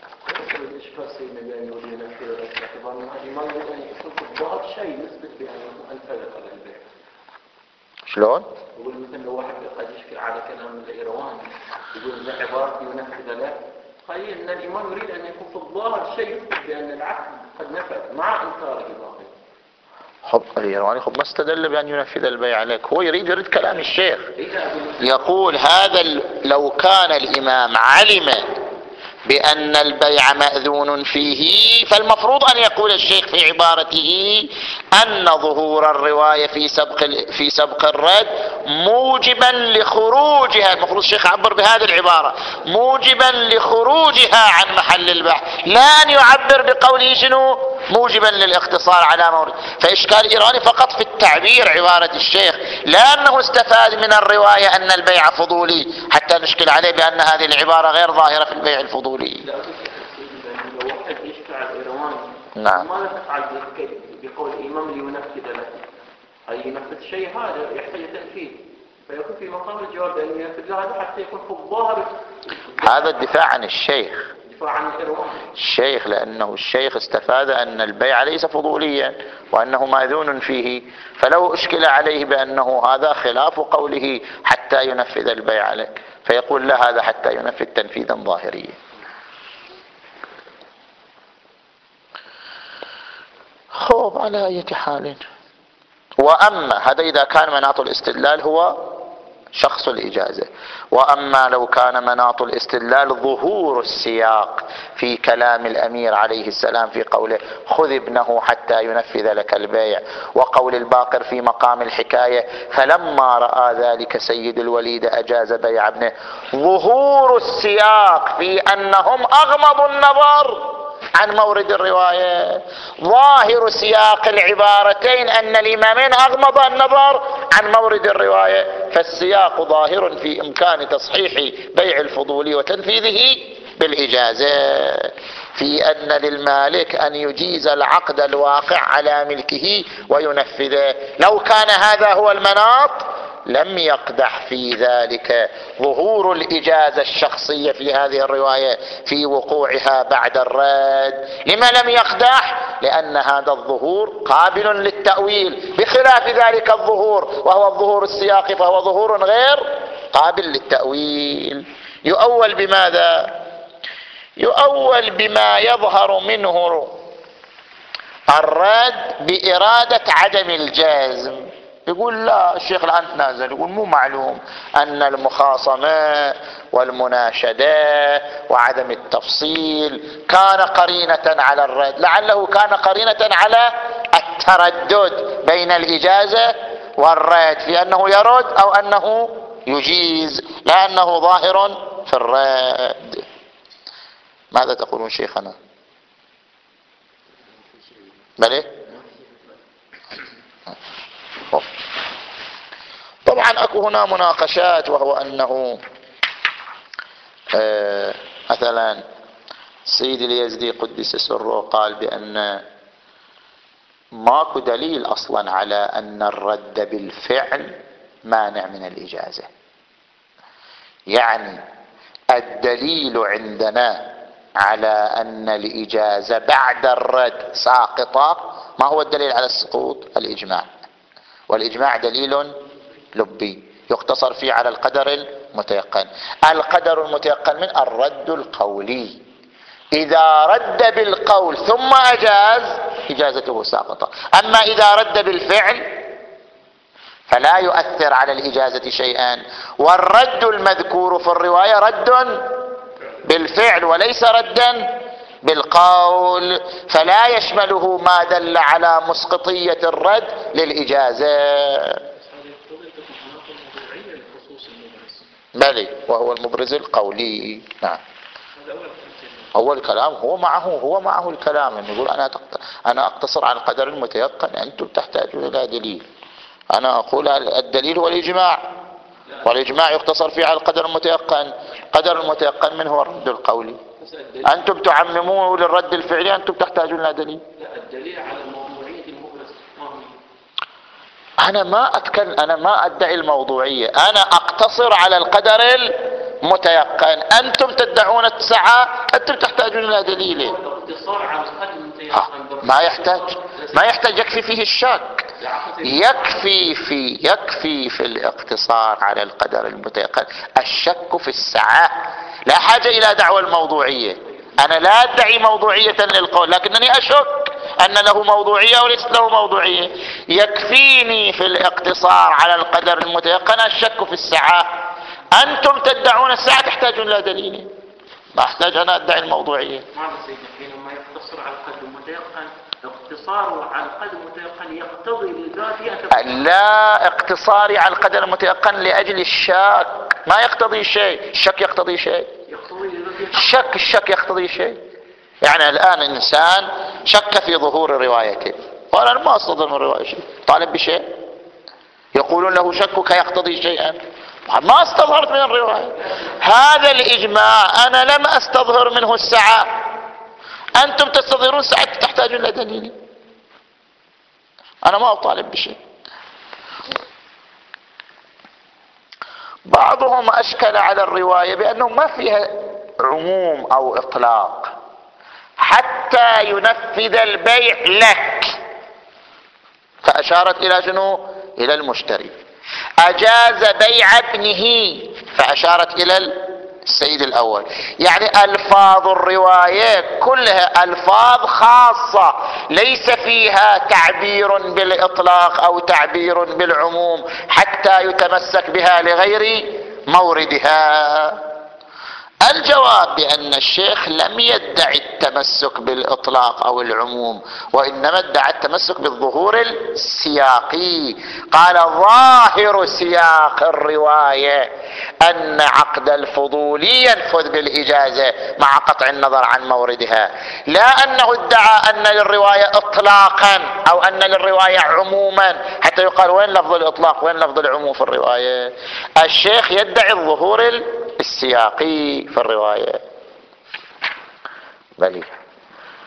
S1: شلون؟
S2: يقول مثل لو واحد قد يشكل على كلام الإيرواني يقول ان عبارة ينفذ له، خير ان الإمام يريد ان يكون في الظاهر شيء يثبت بأن العقد قد نفذ مع انكاره الباطل.
S1: خب الإيرواني خب ما استدل بأن ينفذ البيع عليك، هو يريد يريد كلام الشيخ. يقول هذا لو كان الإمام علم بأن البيع مأذون فيه فالمفروض أن يقول الشيخ في عبارته أن ظهور الرواية في سبق في سبق الرد موجبا لخروجها، المفروض الشيخ يعبر بهذه العبارة موجبا لخروجها عن محل البحث، لا أن يعبر بقوله شنو موجبا للاقتصار على مورد. فإشكال إيراني فقط في التعبير عبارة الشيخ، لا أنه استفاد من الرواية أن البيع فضولي حتى نشكل عليه بأن هذه العبارة غير ظاهرة في البيع الفضولي.
S2: لو واحد يشكل على الإيرواني
S1: نعم.
S2: ماذا تفعل بقول الإمام لينفذ له؟ أي ينفذ شيء هذا يحتاج تنفيذ، فيكون في مقام الجواب أن ينفذ له هذا حتى يكون في الظاهر. هذا
S1: الدفاع عن الشيخ،
S2: الدفاع عن الإيرواني
S1: الشيخ، لأنه الشيخ استفاد أن البيع ليس فضوليا وأنه مأذون فيه، فلو أشكل عليه بأنه هذا خلاف قوله حتى ينفذ البيع لك، فيقول لا هذا حتى ينفذ تنفيذا ظاهريا. خوب على أي حال. وأما هذا إذا كان مناط الاستدلال هو شخص الإجازة، وأما لو كان مناط الاستدلال ظهور السياق في كلام الأمير عليه السلام في قوله خذ ابنه حتى ينفذ لك البيع، وقول الباقر في مقام الحكاية فلما رأى ذلك سيد الوليد أجاز بيع ابنه، ظهور السياق في أنهم أغمضوا النظر عن مورد الرواية، ظاهر سياق العبارتين أن الإمامين أغمض النظر عن مورد الرواية، فالسياق ظاهر في إمكان تصحيح بيع الفضولي وتنفيذه بالإجازة، في أن للمالك أن يجيز العقد الواقع على ملكه وينفذه. لو كان هذا هو المناط لم يقدح في ذلك ظهور الإجازة الشخصية في هذه الرواية في وقوعها بعد الرد. لما لم يقدح؟ لأن هذا الظهور قابل للتأويل، بخلاف ذلك الظهور وهو الظهور السياقي فهو ظهور غير قابل للتأويل. يؤول بماذا؟ يؤول بما يظهر منه الرد بإرادة عدم الجزم. يقول لا، الشيخ الآن تنازل، يقول مو معلوم أن المخاصمة والمناشدة وعدم التفصيل كان قرينة على الرد، لعله كان قرينة على التردد بين الإجازة والرد في أنه يرد أو أنه يجيز، لأنه ظاهر في الرد. ماذا تقولون شيخنا؟ بلى؟ طبعا اكو هنا مناقشات، وهو انه آه مثلا السيد اليزدي قدس سره قال بان ماكو دليل اصلا على ان الرد بالفعل مانع من الاجازة. يعني الدليل عندنا على أن الإجازة بعد الرد ساقطة. ما هو الدليل على السقوط؟ الإجماع، والإجماع دليل لبي يقتصر فيه على القدر المتيقن. القدر المتيقن من الرد القولي، إذا رد بالقول ثم أجاز إجازته ساقطة. أما إذا رد بالفعل فلا يؤثر على الإجازة شيئا. والرد المذكور في الرواية رد بالفعل وليس ردا بالقول، فلا يشمله ما دل على مسقطية الرد للإجازة. بلي، وهو المبرز القولي. نعم، أول كلام هو معه هو معه الكلام، يقول أنا أنا أقتصر على القدر المتيقن، أنتم تحتاجون إلى دليل. أنا أقول الدليل هو الإجماع، والإجماع يقتصر فيه على القدر المتيقن. القدر المتيقن منه هو الرد القولي. أنتم تعمموه للرد الفعلي، أنتم تحتاجون إلى دليل.
S2: لا، الدليل على موضوعية المبرز.
S1: أنا ما أتكلم، أنا ما أدعي الموضوعية، أنا أقتصر على القدر المتيقن. أنتم تدعون السعة، أنتم تحتاجون إلى دليل.
S2: الاقتصار على القدر المتيقن
S1: ما يحتاج ما يحتاج يكفي فيه الشك. يكفي في يكفي في الاقتصار على القدر المتيقن الشك في السعة، لا حاجة إلى دعوى الموضوعية. أنا لا أدعي موضوعية للقول، لكنني أشك أن له موضوعية وليس له موضوعية. يكفيني في الاقتصار على القدر المتيقن الشك في السعة. أنتم تدعون السعة، تحتاجون إلى دليل. ما أحتاج أنا أدعي الموضوعية.
S2: ماذا سيدنا حينما يقتصر على القدر المتيقن، اقتصاره على القدر المتيقن يقتضي لذاته أن
S1: لا، اقتصاري على القدر المتيقن لأجل الشك ما يقتضي شيء. الشك يقتضي شيء.
S2: يقتضي لذاته
S1: الشك الشك يقتضي شيء. يعني الآن إنسان شك في ظهور روايته، قال أنا ما أستظهر من رواية شيء، طالب بشيء، يقولون له شكك يقتضي شيئا، ما استظهرت من الرواية. هذا الإجماع أنا لم أستظهر منه السعة، أنتم تستظهرون السعة، تحتاجون إلى دليل. أنا ما أطالب بشيء. بعضهم أشكل على الرواية بأنه ما فيها عموم أو إطلاق حتى ينفذ البيع لك، فأشارت إلى شنو؟ إلى المشتري. أجاز بيع ابنه، فأشارت إلى السيد الأول. يعني ألفاظ الرواية كلها ألفاظ خاصة ليس فيها تعبير بالإطلاق أو تعبير بالعموم حتى يتمسك بها لغير موردها. الجواب بأن الشيخ لم يدعي التمسك بالإطلاق أو العموم، وإنما ادعى التمسك بالظهور السياقي. قال ظاهر سياق الرواية أن عقد الفضول ينفذ بالإجازة مع قطع النظر عن موردها، لا أنه ادعى أن للرواية إطلاقا أو أن للرواية عموما حتى يقال وين لفظ الإطلاق وين لفظ العموم في الرواية. الشيخ يدعي الظهور السياقي في الرواية. بلي. ف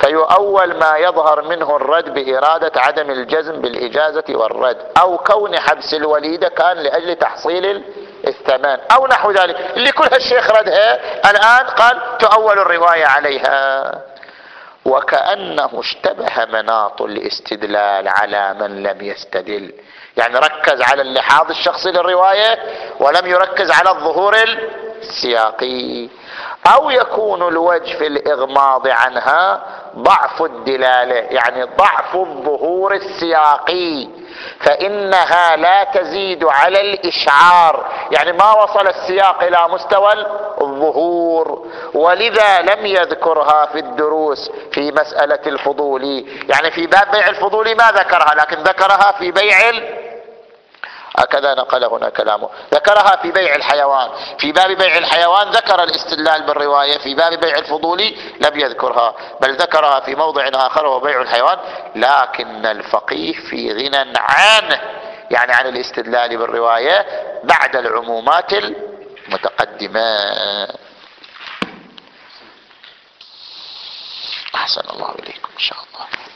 S1: فيؤول ما يظهر منه الرد بإرادة عدم الجزم بالإجازة والرد، أو كون حبس الوليدة كان لأجل تحصيل الثمان أو نحو ذلك، اللي كلها الشيخ ردها الآن قال تؤول الرواية عليها. وكأنه اشتبه مناط الاستدلال على من لم يستدل، يعني ركز على اللحاظ الشخصي للرواية ولم يركز على الظهور السياقي. أو يكون الوجه في الإغماض عنها ضعف الدلالة، يعني ضعف الظهور السياقي، فإنها لا تزيد على الإشعار، يعني ما وصل السياق إلى مستوى الظهور، ولذا لم يذكرها في الدروس في مسألة الفضول. يعني في باب بيع الفضول ما ذكرها، لكن ذكرها في بيع ال... هكذا نقل هنا كلامه، ذكرها في بيع الحيوان، في باب بيع الحيوان ذكر الاستدلال بالرواية، في باب بيع الفضول لم يذكرها، بل ذكرها في موضع آخر وهو بيع الحيوان. لكن الفقيه في غنى عنه، يعني عن الاستدلال بالرواية بعد العمومات المتقدمة. أحسن الله إليكم إن شاء الله.